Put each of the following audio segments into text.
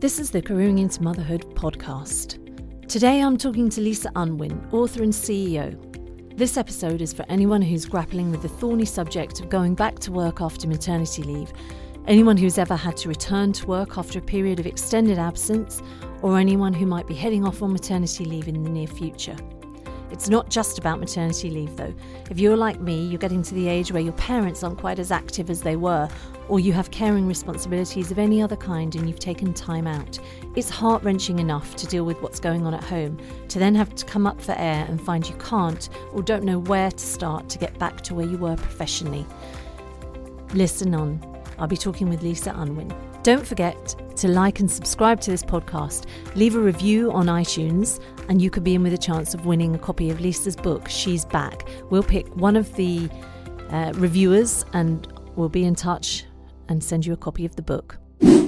This is the Careering into Motherhood podcast. Today I'm talking to Lisa Unwin, author and CEO. This episode is for anyone who's grappling with the thorny subject of going back to work after maternity leave, anyone who's ever had to return to work after a period of extended absence, or anyone who might be heading off on maternity leave in the near future. It's not just about maternity leave though. If you're like me, you're getting to the age where your parents aren't quite as active as they were, or you have caring responsibilities of any other kind and you've taken time out. It's heart-wrenching enough to deal with what's going on at home, to then have to come up for air and find you can't or don't know where to start to get back to where you were professionally. Listen on. I'll be talking with Lisa Unwin. Don't forget to like and subscribe to this podcast, leave a review on iTunes, and you could be in with a chance of winning a copy of Lisa's book, She's Back. We'll pick one of the reviewers and we'll be in touch and send you a copy of the book.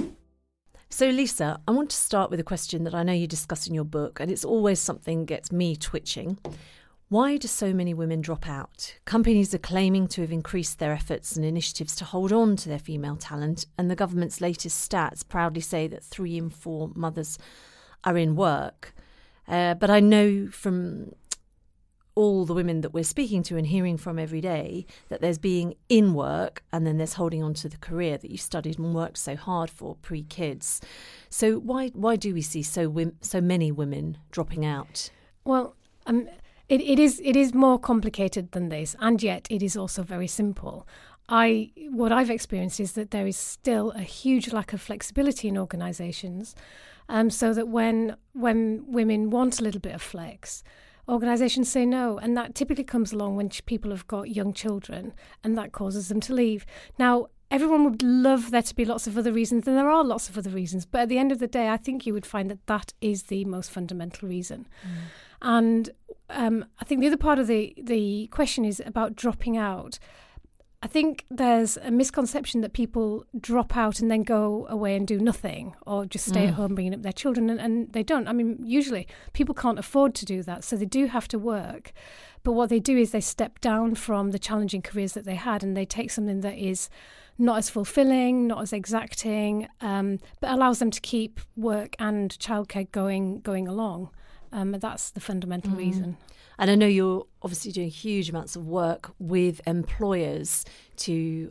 So Lisa, I want to start with a question that I know you discuss in your book, and it's always something that gets me twitching. Why do so many women drop out? Companies are claiming to have increased their efforts and initiatives to hold on to their female talent, and the government's latest stats proudly say that 3 in 4 mothers are in work. But I know from all the women that we're speaking to and hearing from every day that there's being in work and then there's holding on to the career that you studied and worked so hard for pre-kids. So why do we see so many women dropping out? Well, It is more complicated than this, and yet it is also very simple. What I've experienced is that there is still a huge lack of flexibility in organisations, so that when women want a little bit of flex, organisations say no, and that typically comes along when people have got young children, and that causes them to leave. Now, everyone would love there to be lots of other reasons, and there are lots of other reasons, but at the end of the day, I think you would find that that is the most fundamental reason. And I think the other part of the question is about dropping out. I think there's a misconception that people drop out and then go away and do nothing, or just stay at home bringing up their children, and they don't. I mean, usually people can't afford to do that, so they do have to work. But what they do is they step down from the challenging careers that they had, and they take something that is not as fulfilling, not as exacting, but allows them to keep work and childcare going along. That's the fundamental reason. And I know you're obviously doing huge amounts of work with employers to,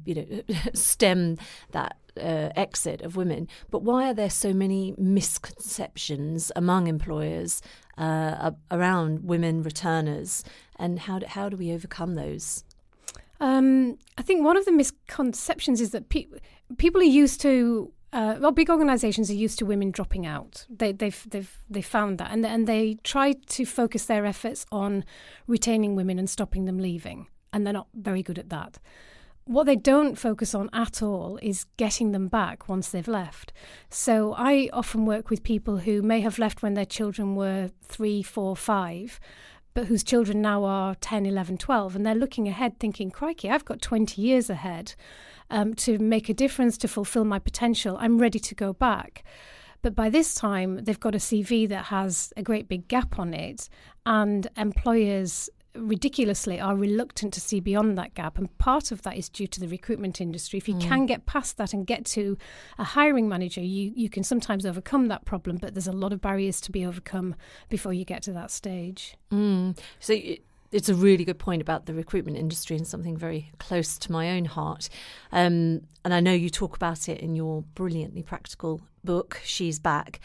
stem that exit of women. But why are there so many misconceptions among employers around women returners? And how do we overcome those? I think one of the misconceptions is that people are used to. Big organisations are used to women dropping out. They've found that, and they try to focus their efforts on retaining women and stopping them leaving, and they're not very good at that. What they don't focus on at all is getting them back once they've left. So I often work with people who may have left when their children were 3, 4, 5, but whose children now are 10, 11, 12, and they're looking ahead thinking, crikey, I've got 20 years ahead to make a difference, to fulfill my potential. I'm ready to go back. But by this time, they've got a CV that has a great big gap on it, and employers ridiculously are reluctant to see beyond that gap. And part of that is due to the recruitment industry. If you can get past that and get to a hiring manager, you can sometimes overcome that problem, but there's a lot of barriers to be overcome before you get to that stage. So it's a really good point about the recruitment industry, and something very close to my own heart. And I know you talk about it in your brilliantly practical book, She's Back.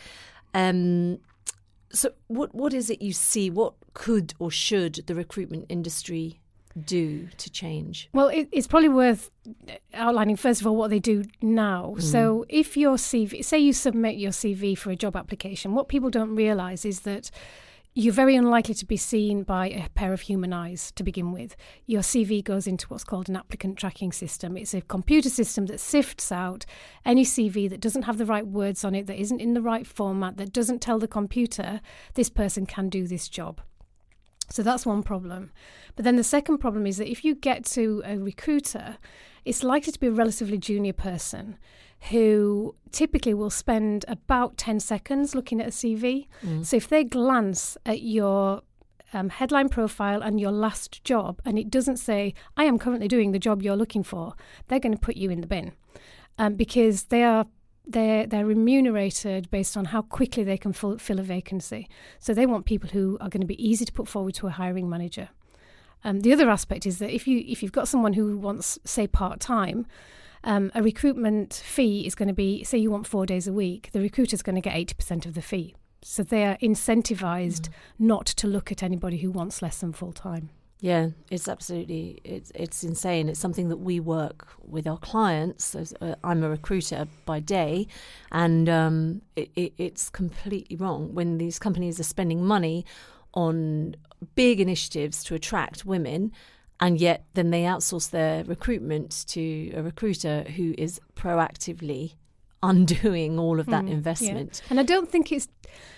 So what is it you see? What could or should the recruitment industry do to change? Well, it's probably worth outlining, first of all, what they do now. So if your CV, say you submit your CV for a job application, what people don't realise is that you're very unlikely to be seen by a pair of human eyes to begin with. Your CV goes into what's called an applicant tracking system. It's a computer system that sifts out any CV that doesn't have the right words on it, that isn't in the right format, that doesn't tell the computer this person can do this job. So that's one problem. But then the second problem is that if you get to a recruiter, it's likely to be a relatively junior person who typically will spend about 10 seconds looking at a CV. So if they glance at your headline profile and your last job, and it doesn't say, I am currently doing the job you're looking for, they're going to put you in the bin because they are they're remunerated based on how quickly they can fill a vacancy. So they want people who are going to be easy to put forward to a hiring manager. The other aspect is that if you've got someone who wants, say, part-time, a recruitment fee is going to be, say you want 4 days a week, the recruiter's going to get 80% of the fee. So they are incentivized not to look at anybody who wants less than full-time. Yeah, it's absolutely, it's insane. It's something that we work with our clients. I'm a recruiter by day, and it's completely wrong when these companies are spending money on big initiatives to attract women, and yet then they outsource their recruitment to a recruiter who is proactively undoing all of that investment. Yeah. And I don't think it's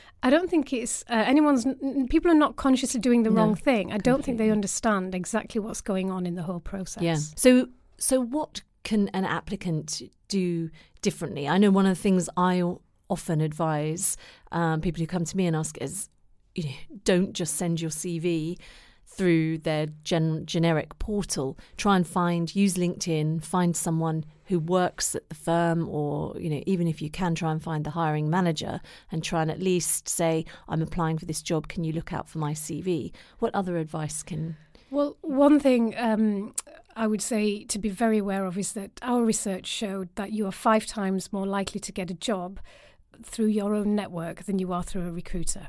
people are not consciously doing the wrong thing. I don't think they understand exactly what's going on in the whole process. Yeah. So what can an applicant do differently? I know one of the things I often advise people who come to me and ask is, don't just send your CV through their generic portal. Try and use LinkedIn, find someone who works at the firm, or, even if you can, try and find the hiring manager and try and at least say, I'm applying for this job, can you look out for my CV? What other advice can... Well, one thing I would say to be very aware of is that our research showed that you are 5 times more likely to get a job through your own network than you are through a recruiter.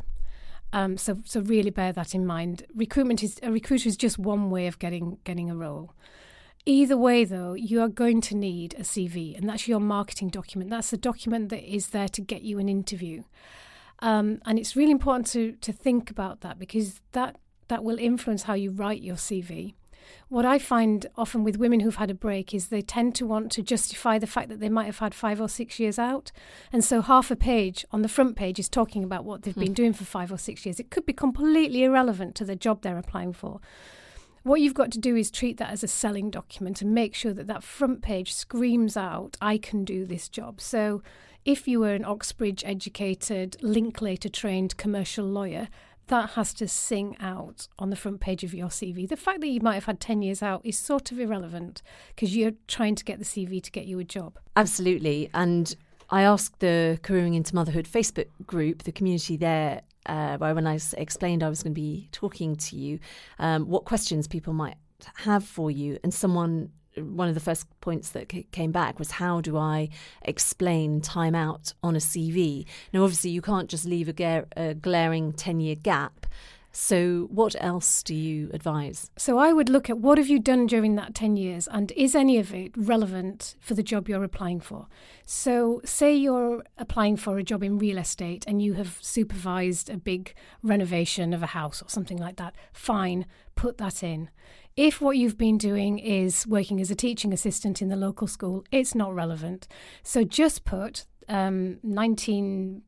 So really bear that in mind. A recruiter is just one way of getting a role. Either way, though, you are going to need a CV, and that's your marketing document. That's the document that is there to get you an interview. And it's really important to think about that, because that will influence how you write your CV. What I find often with women who've had a break is they tend to want to justify the fact that they might have had 5 or 6 years out. And so half a page on the front page is talking about what they've been doing for 5 or 6 years. It could be completely irrelevant to the job they're applying for. What you've got to do is treat that as a selling document and make sure that front page screams out, I can do this job. So if you were an Oxbridge educated, Linklater trained commercial lawyer, that has to sing out on the front page of your CV. The fact that you might have had 10 years out is sort of irrelevant, because you're trying to get the CV to get you a job. Absolutely. And I asked the Careering into Motherhood Facebook group, the community there, where when I explained I was going to be talking to you, what questions people might have for you. And one of the first points that came back was, how do I explain time out on a CV? Now, obviously, you can't just leave a glaring 10-year gap. So what else do you advise? So I would look at what have you done during that 10 years, and is any of it relevant for the job you're applying for? So say you're applying for a job in real estate and you have supervised a big renovation of a house or something like that. Fine, put that in. If what you've been doing is working as a teaching assistant in the local school, it's not relevant. So just put 2002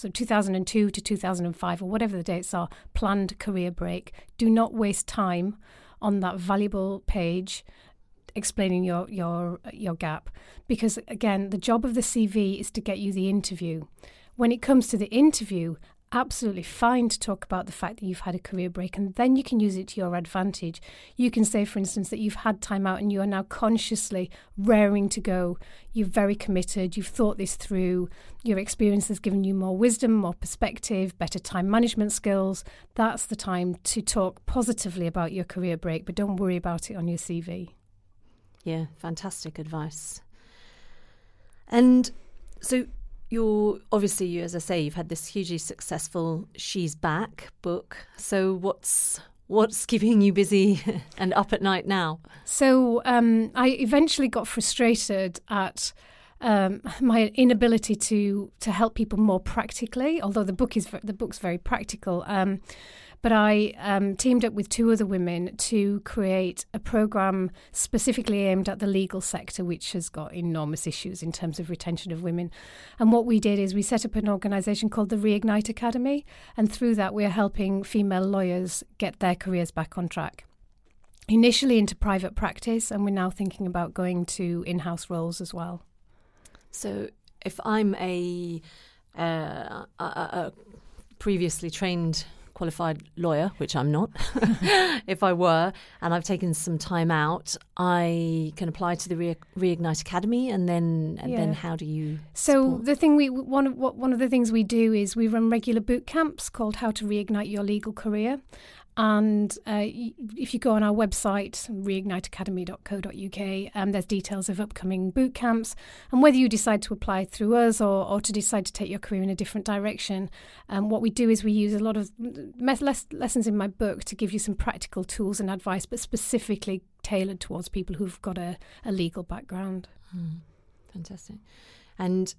to 2005, or whatever the dates are, planned career break. Do not waste time on that valuable page explaining your gap, because again, the job of the CV is to get you the interview. When it comes to the interview, absolutely fine to talk about the fact that you've had a career break, and then you can use it to your advantage. You can say, for instance, that you've had time out and you are now consciously raring to go. You're very committed. You've thought this through. Your experience has given you more wisdom, more perspective, better time management skills. That's the time to talk positively about your career break, but don't worry about it on your CV. Yeah, fantastic advice. And so you, as I say, you've had this hugely successful She's Back book. So what's keeping you busy and up at night now? So I eventually got frustrated at my inability to help people more practically, although the book's very practical. But I teamed up with 2 other women to create a programme specifically aimed at the legal sector, which has got enormous issues in terms of retention of women. And what we did is we set up an organisation called the Reignite Academy, and through that we're helping female lawyers get their careers back on track. Initially into private practice, and we're now thinking about going to in-house roles as well. So if I'm a previously trained qualified lawyer, which I'm not, if I were, and I've taken some time out, I can apply to the Reignite Academy, and then how do you support? The thing one of the things we do is we run regular boot camps called How to Reignite Your Legal Career. And if you go on our website, reigniteacademy.co.uk, there's details of upcoming boot camps. And whether you decide to apply through us or to decide to take your career in a different direction, what we do is we use a lot of lessons in my book to give you some practical tools and advice, but specifically tailored towards people who've got a legal background. Fantastic. And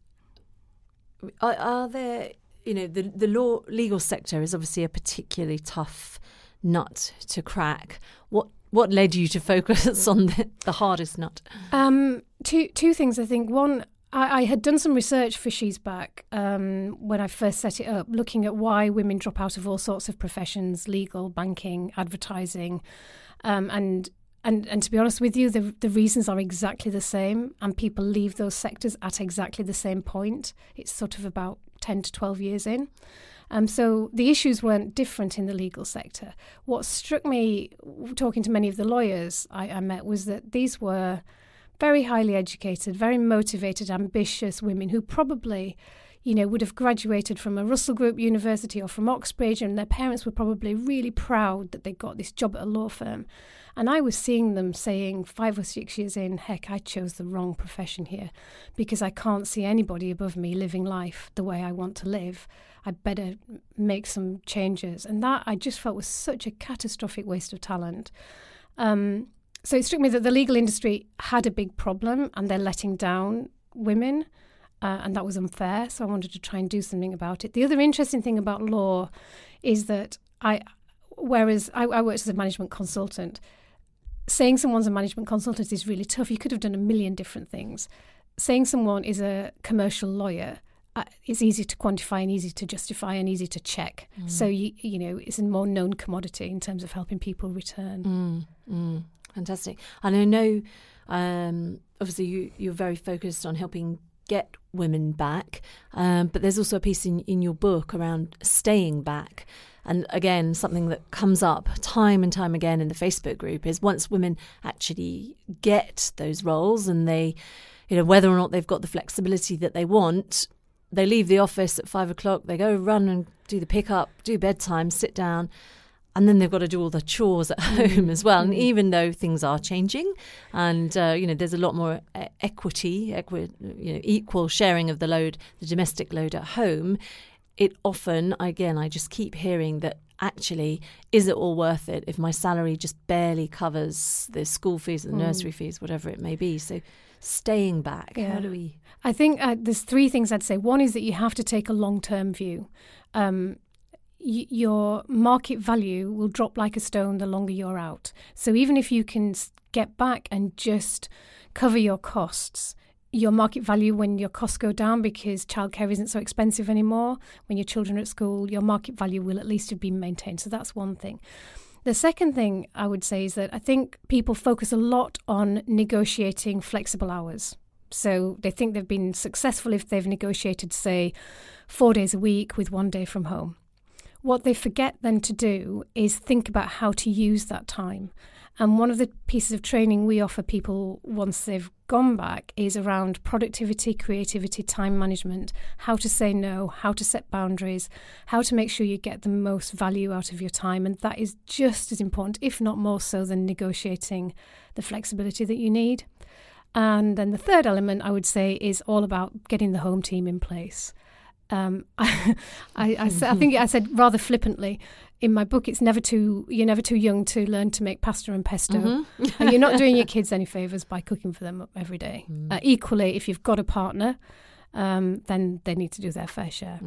are there, the legal sector is obviously a particularly tough nut to crack. What led you to focus on the hardest nut? Two things, I think. One, I had done some research for She's Back when I first set it up, looking at why women drop out of all sorts of professions, legal, banking, advertising, and to be honest with you, the reasons are exactly the same, and people leave those sectors at exactly the same point. It's sort of about 10 to 12 years in. So the issues weren't different in the legal sector. What struck me, talking to many of the lawyers I met, was that these were very highly educated, very motivated, ambitious women who probably, would have graduated from a Russell Group University or from Oxbridge, and their parents were probably really proud that they got this job at a law firm. And I was seeing them saying 5 or 6 years in, heck, I chose the wrong profession here because I can't see anybody above me living life the way I want to live. I better make some changes. And that I just felt was such a catastrophic waste of talent. So it struck me that the legal industry had a big problem and they're letting down women. And that was unfair. So I wanted to try and do something about it. The other interesting thing about law is that whereas I worked as a management consultant, saying someone's a management consultant is really tough. You could have done a million different things. Saying someone is a commercial lawyer is easy to quantify and easy to justify and easy to check. So, it's a more known commodity in terms of helping people return. Fantastic. And I know, obviously, you're very focused on helping get women back, but there's also a piece in your book around staying back. And again, something that comes up time and time again in the Facebook group is once women actually get those roles and they, whether or not they've got the flexibility that they want, they leave the office at 5 o'clock, they go run and do the pickup, do bedtime, sit down, and then they've got to do all the chores at home as well. And even though things are changing and, there's a lot more equal sharing of the load, the domestic load at home, it often, again, I just keep hearing that actually, is it all worth it if my salary just barely covers the school fees and the nursery fees, whatever it may be? So staying back, how do we... I think there's 3 things I'd say. One is that you have to take a long-term view. Your market value will drop like a stone the longer you're out. So even if you can get back and just cover your costs, your market value when your costs go down because childcare isn't so expensive anymore, when your children are at school, your market value will at least have been maintained. So that's one thing. The second thing I would say is that I think people focus a lot on negotiating flexible hours. So they think they've been successful if they've negotiated, say, 4 days a week with 1 day from home. What they forget then to do is think about how to use that time. And one of the pieces of training we offer people once they've gone back is around productivity, creativity, time management, how to say no, how to set boundaries, how to make sure you get the most value out of your time. And that is just as important, if not more so, than negotiating the flexibility that you need. And then the third element, I would say, is all about getting the home team in place. I think I said rather flippantly in my book, you're never too young to learn to make pasta and pesto. And you're not doing your kids any favours by cooking for them every day. Equally, if you've got a partner, then they need to do their fair share.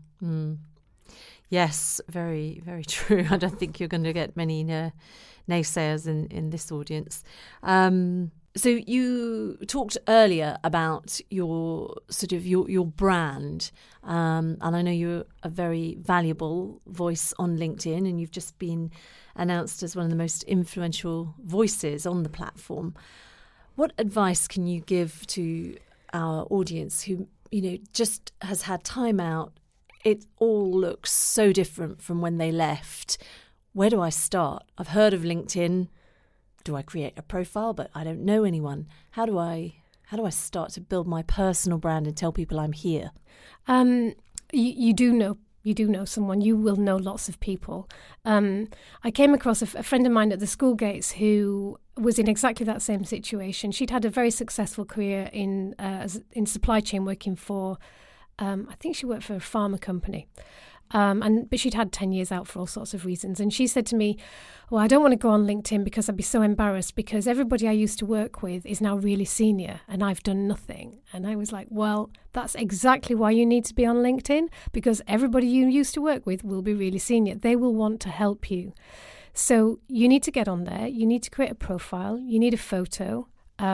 Yes, very, very true. I don't think you're going to get many naysayers in this audience. So you talked earlier about your brand, and I know you're a very valuable voice on LinkedIn, and you've just been announced as one of the most influential voices on the platform. What advice can you give to our audience who, just has had time out it all looks so different from when they left. Where do I start? I've heard of LinkedIn. Do I create a profile? But I don't know anyone. How do I start to build my personal brand and tell people I'm here? You do know someone. You will know lots of people. I came across a friend of mine at the school gates who was in exactly that same situation. She'd had a very successful career in supply chain, working for, I think she worked for a pharma company. But she'd had 10 years out for all sorts of reasons. And she said to me, well, I don't want to go on LinkedIn because I'd be so embarrassed because everybody I used to work with is now really senior and I've done nothing. And I was like, well, that's exactly why you need to be on LinkedIn, because everybody you used to work with will be really senior. They will want to help you. So you need to get on there. You need to create a profile. You need a photo.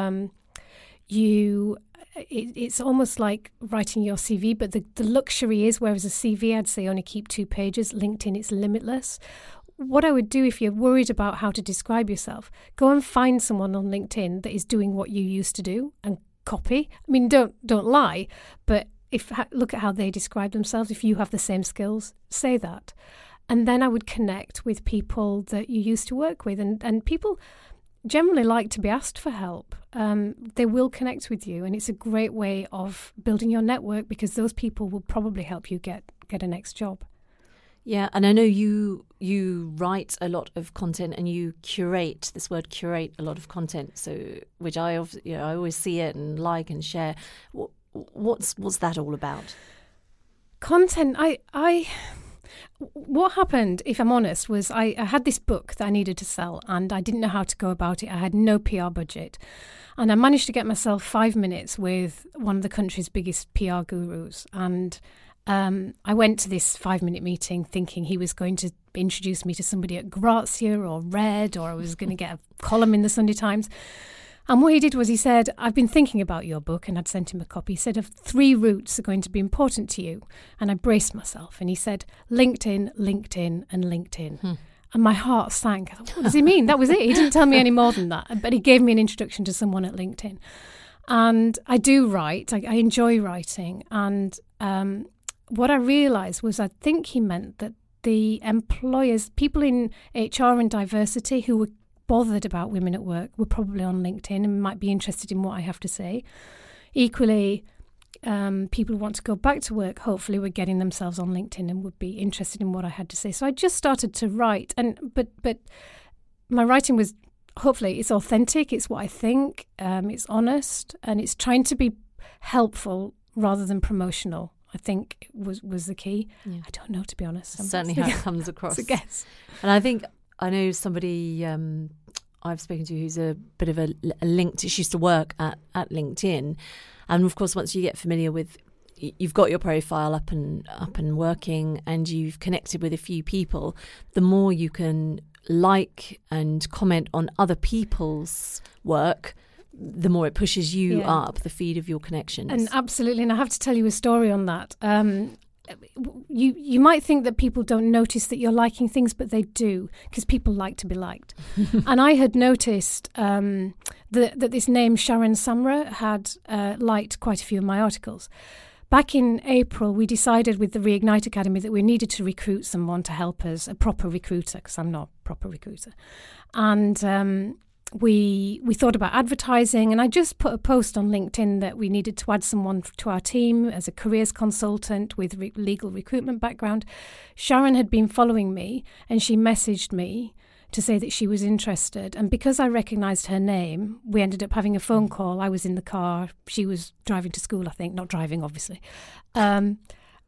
It's almost like writing your CV, but the luxury is, whereas a CV, I'd say only keep 2 pages. LinkedIn, it's limitless. What I would do if you're worried about how to describe yourself, go and find someone on LinkedIn that is doing what you used to do and copy. I mean, don't lie, but look at how they describe themselves. If you have the same skills, say that. And then I would connect with people that you used to work with. And people generally like to be asked for help. They will connect with you, and it's a great way of building your network because those people will probably help you get a next job. Yeah, and I know you write a lot of content and you curate, this word curate, a lot of content. So, which I always see it and like and share. What's that all about? Content. What happened, if I'm honest, was I had this book that I needed to sell and I didn't know how to go about it. I had no PR budget. And I managed to get myself 5 minutes with one of the country's biggest PR gurus. And I went to this 5-minute meeting thinking he was going to introduce me to somebody at Grazia or Red, or I was going to get a column in the Sunday Times. And what he did was he said, I've been thinking about your book, and I'd sent him a copy. He said, 3 routes are going to be important to you. And I braced myself. And he said, LinkedIn, LinkedIn, and LinkedIn. And my heart sank. I thought, what does he mean? That was it. He didn't tell me any more than that. But he gave me an introduction to someone at LinkedIn. And I do write. I enjoy writing. And what I realised was I think he meant that the employers, people in HR and diversity who were bothered about women at work, were probably on LinkedIn and might be interested in what I have to say. Equally, people who want to go back to work, hopefully were getting themselves on LinkedIn and would be interested in what I had to say. So I just started to write, but my writing was, hopefully, it's authentic, it's what I think, it's honest, and it's trying to be helpful rather than promotional. I think was the key. Yeah. I don't know, to be honest. Certainly how it comes across. It's a guess. And I think I know somebody I've spoken to who's a bit of a link. She used to work at LinkedIn, and of course, once you get familiar with, you've got your profile up and working, and you've connected with a few people. The more you can like and comment on other people's work, the more it pushes you up the feed of your connections. And absolutely, and I have to tell you a story on that. You might think that people don't notice that you're liking things, but they do, because people like to be liked. And I had noticed that this name Sharon Samra had liked quite a few of my articles. Back in April, we decided with the Reignite Academy that we needed to recruit someone to help us, a proper recruiter, because I'm not a proper recruiter. And we thought about advertising, and I just put a post on LinkedIn that we needed to add someone to our team as a careers consultant with legal recruitment background. Sharon had been following me, and she messaged me to say that she was interested. And because I recognised her name, we ended up having a phone call. I was in the car. She was driving to school, I think. Not driving, obviously. And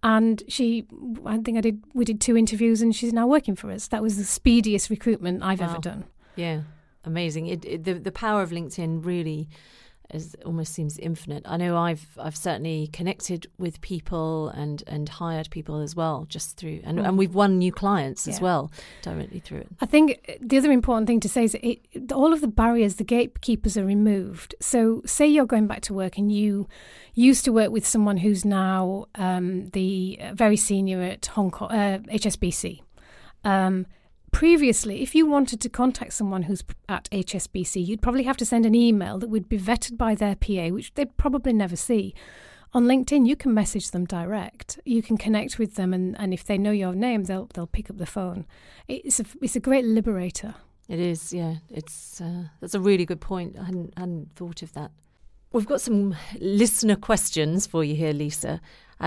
we did 2 interviews, and she's now working for us. That was the speediest recruitment I've ever done. Yeah. Amazing. The power of LinkedIn really almost seems infinite. I know I've certainly connected with people and hired people as well, just through, and we've won new clients as well directly through it. I think the other important thing to say is that all of the barriers, the gatekeepers are removed. So say you're going back to work and you used to work with someone who's now the very senior at Hong Kong, HSBC. Previously, if you wanted to contact someone who's at HSBC, you'd probably have to send an email that would be vetted by their PA, which they'd probably never see. On LinkedIn, you can message them direct. You can connect with them, and if they know your name, they'll pick up the phone. It's a great liberator. It is, yeah. That's a really good point. I hadn't thought of that. We've got some listener questions for you here, Lisa.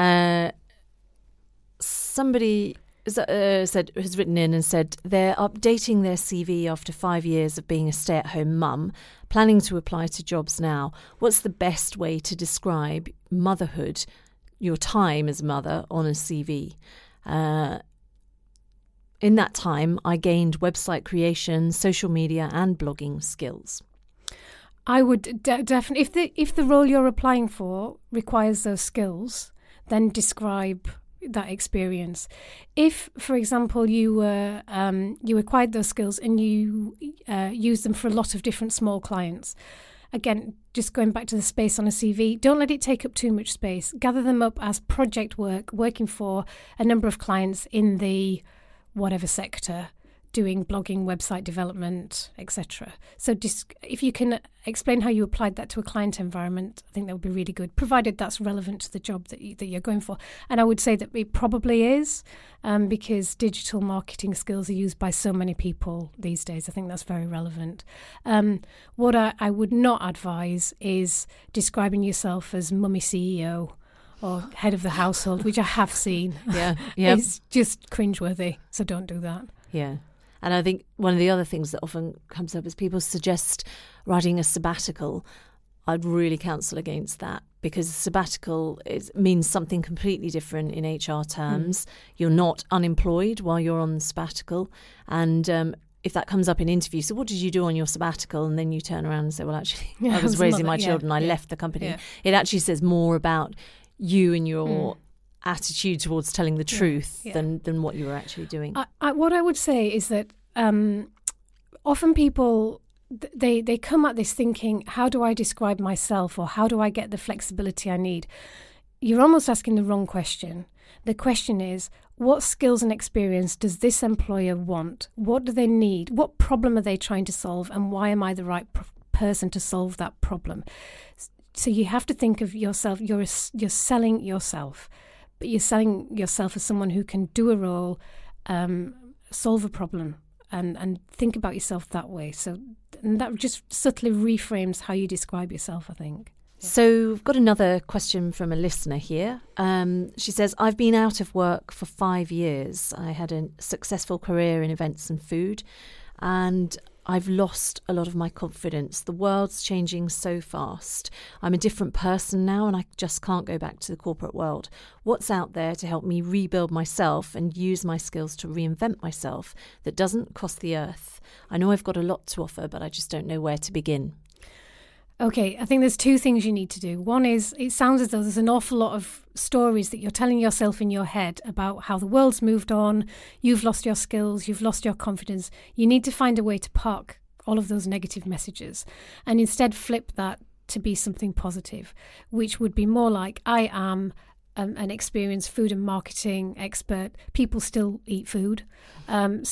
Somebody has written in and said they're updating their CV after 5 years of being a stay-at-home mum, planning to apply to jobs now. What's the best way to describe motherhood, your time as a mother, on a CV? In that time, I gained website creation, social media and blogging skills. I would definitely, if the role you're applying for requires those skills, then describe that experience. If, for example, you acquired those skills and you use them for a lot of different small clients, again, just going back to the space on a CV, don't let it take up too much space. Gather them up as project work, working for a number of clients in the whatever sector, doing blogging, website development, etc. So if you can explain how you applied that to a client environment, I think that would be really good, provided that's relevant to the job that you're going for. And I would say that it probably is, because digital marketing skills are used by so many people these days. I think that's very relevant. What I would not advise is describing yourself as mummy CEO or head of the household, which I have seen. Yeah. It's just cringeworthy, so don't do that. Yeah. And I think one of the other things that often comes up is people suggest writing a sabbatical. I'd really counsel against that, because a sabbatical means something completely different in HR terms. You're not unemployed while you're on the sabbatical. And if that comes up in interview, so what did you do on your sabbatical? And then you turn around and say, well, actually, I was raising my children. I left the company. Yeah. It actually says more about you and your attitude towards telling the truth than what you were actually doing. What I would say is that often people, they come at this thinking, how do I describe myself, or how do I get the flexibility I need? You're almost asking the wrong question. The question is, what skills and experience does this employer want? What do they need? What problem are they trying to solve? And why am I the right person to solve that problem? So you have to think of yourself, you're selling yourself. But you're selling yourself as someone who can do a role, solve a problem, and think about yourself that way. So that just subtly reframes how you describe yourself, I think. So we've got another question from a listener here. She says, I've been out of work for 5 years. I had a successful career in events and food, and I've lost a lot of my confidence. The world's changing so fast. I'm a different person now, and I just can't go back to the corporate world. What's out there to help me rebuild myself and use my skills to reinvent myself that doesn't cost the earth? I know I've got a lot to offer, but I just don't know where to begin. Okay, I think there's two things you need to do. One is, it sounds as though there's an awful lot of stories that you're telling yourself in your head about how the world's moved on, you've lost your skills, you've lost your confidence. You need to find a way to park all of those negative messages and instead flip that to be something positive, which would be more like, I am an experienced food and marketing expert. People still eat food. And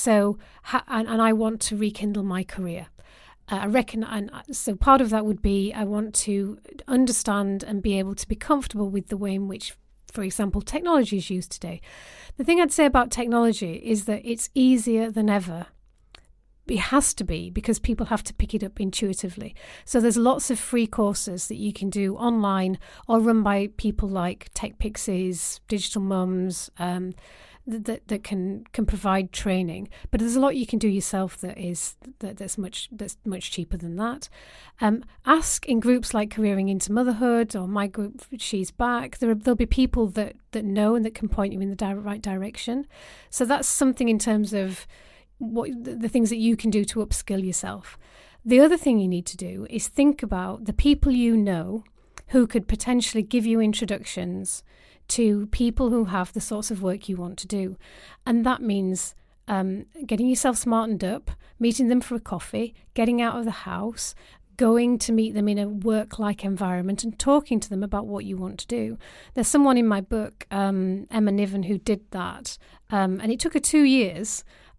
I want to rekindle my career. I reckon, and so part of that would be, I want to understand and be able to be comfortable with the way in which, for example, technology is used today. The thing I'd say about technology is that it's easier than ever. It has to be, because people have to pick it up intuitively. So there's lots of free courses that you can do online or run by people like Tech Pixies, Digital Mums, that can provide training, but there's a lot you can do yourself that's much cheaper than that. Ask in groups like Careering into Motherhood or my group She's Back. There'll be people that know and that can point you in the right direction. So that's something in terms of what the things that you can do to upskill yourself. The other thing you need to do is think about the people you know who could potentially give you introductions to people who have the sorts of work you want to do. And that means getting yourself smartened up, meeting them for a coffee, getting out of the house, going to meet them in a work-like environment and talking to them about what you want to do. There's someone in my book, Emma Niven, who did that. And it took her 2 years.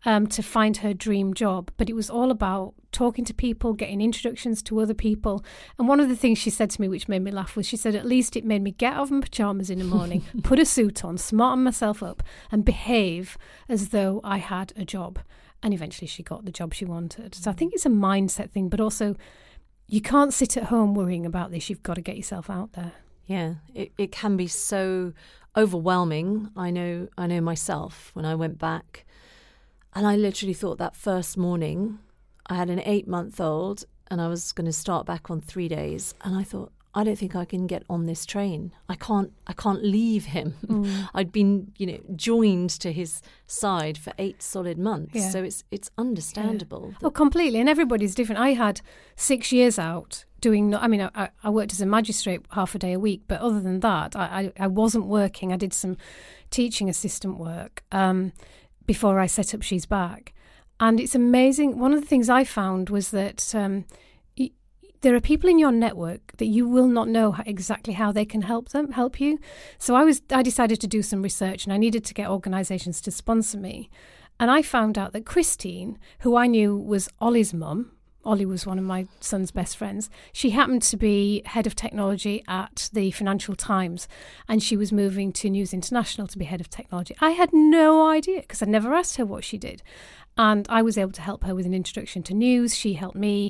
to find her dream job. But it was all about talking to people, getting introductions to other people. And one of the things she said to me, which made me laugh, was she said, at least it made me get out of my pajamas in the morning, put a suit on, smarten myself up and behave as though I had a job. And eventually she got the job she wanted. So I think it's a mindset thing, but also you can't sit at home worrying about this. You've got to get yourself out there. Yeah, it can be so overwhelming. I know myself when I went back, and I literally thought that first morning I had an 8-month-old and I was going to start back on 3 days, and I thought, I don't think I can get on this train. I can't leave him. I'd been, joined to his side for 8 solid months. Yeah. So it's understandable. Yeah. Oh, completely. And everybody's different. I had 6 years out doing, I worked as a magistrate half a day a week, but other than that, I wasn't working. I did some teaching assistant work before I set up She's Back. And it's amazing. One of the things I found was that there are people in your network that you will not know exactly how they can help you. So I decided to do some research, and I needed to get organisations to sponsor me. And I found out that Christine, who I knew was Ollie's mum, Ollie was one of my son's best friends, she happened to be head of technology at the Financial Times, and she was moving to News International to be head of technology. I had no idea because I'd never asked her what she did. And I was able to help her with an introduction to news. She helped me.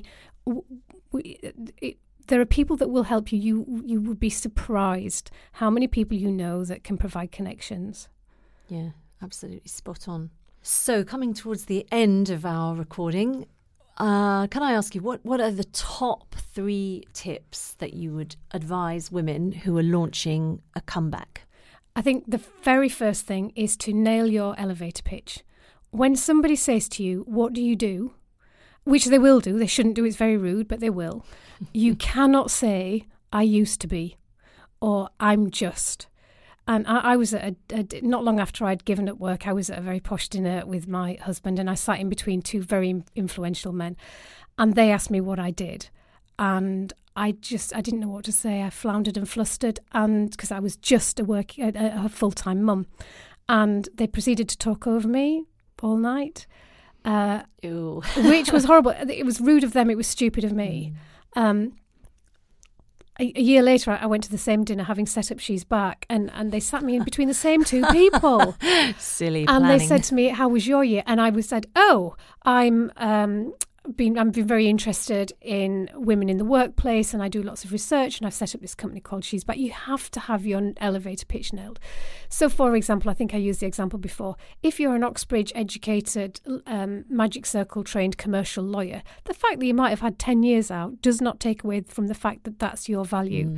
There are people that will help you. You would be surprised how many people you know that can provide connections. Yeah, absolutely spot on. So coming towards the end of our recording, can I ask you, what are the top 3 tips that you would advise women who are launching a comeback? I think the very first thing is to nail your elevator pitch. When somebody says to you, what do you do? Which they will do. They shouldn't do. It's very rude, but they will. You cannot say, I used to be, or I'm just. And I was at not long after I'd given up work, I was at a very posh dinner with my husband, and I sat in between 2 very influential men, and they asked me what I did. And I didn't know what to say. I floundered and flustered, and because I was just a full-time mum. And they proceeded to talk over me all night. Which was horrible. It was rude of them. It was stupid of me. A year later, I went to the same dinner, having set up She's Back, and they sat me in between the same 2 people. Silly planning. And they said to me, "How was your year?" And I said, "Oh, I'm been very interested in women in the workplace, and I do lots of research, and I've set up this company called She's Back." You have to have your elevator pitch nailed. So, for example, I think I used the example before. If you're an Oxbridge-educated, Magic Circle-trained commercial lawyer, the fact that you might have had 10 years out does not take away from the fact that that's your value.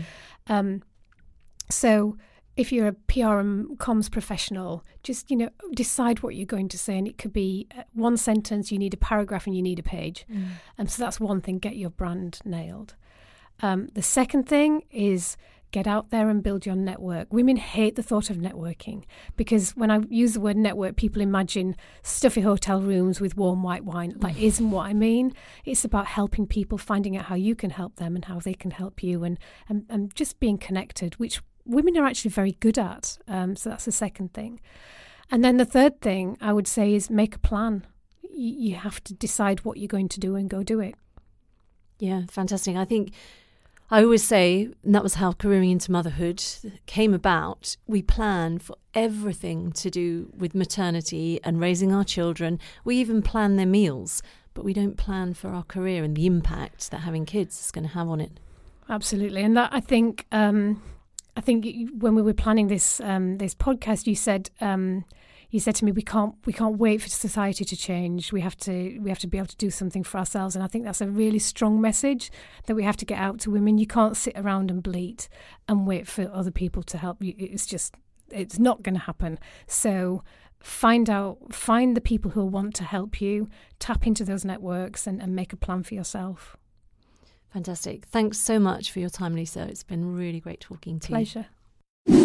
So if you're a PR and comms professional, just, decide what you're going to say. And it could be 1 sentence, you need a paragraph, and you need a page. So that's one thing, get your brand nailed. The second thing is get out there and build your network. Women hate the thought of networking because when I use the word network, people imagine stuffy hotel rooms with warm white wine. That isn't what I mean. It's about helping people, finding out how you can help them and how they can help you, and just being connected, which women are actually very good at. So that's the second thing. And then the third thing I would say is make a plan. You have to decide what you're going to do and go do it. Yeah, fantastic. I think I always say, and that was how Careering into Motherhood came about, we plan for everything to do with maternity and raising our children. We even plan their meals, but we don't plan for our career and the impact that having kids is going to have on it. Absolutely. And that, I think when we were planning this podcast, you said to me, we can't wait for society to change. We have to be able to do something for ourselves. And I think that's a really strong message that we have to get out to women. You can't sit around and bleat and wait for other people to help you. It's not going to happen. So find the people who want to help you, tap into those networks and make a plan for yourself. Fantastic. Thanks so much for your time, Lisa. It's been really great talking to you. Pleasure.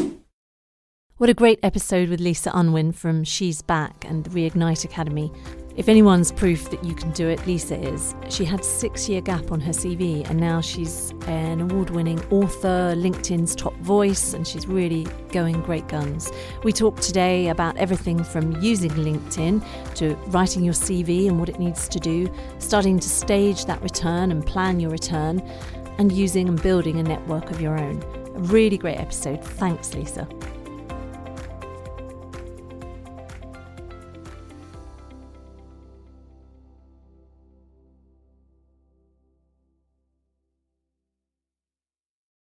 What a great episode with Lisa Unwin from She's Back and the Reignite Academy. If anyone's proof that you can do it, Lisa is. She had a 6-year gap on her CV and now she's an award-winning author, LinkedIn's top voice, and she's really going great guns. We talked today about everything from using LinkedIn to writing your CV and what it needs to do, starting to stage that return and plan your return, and using and building a network of your own. A really great episode. Thanks, Lisa.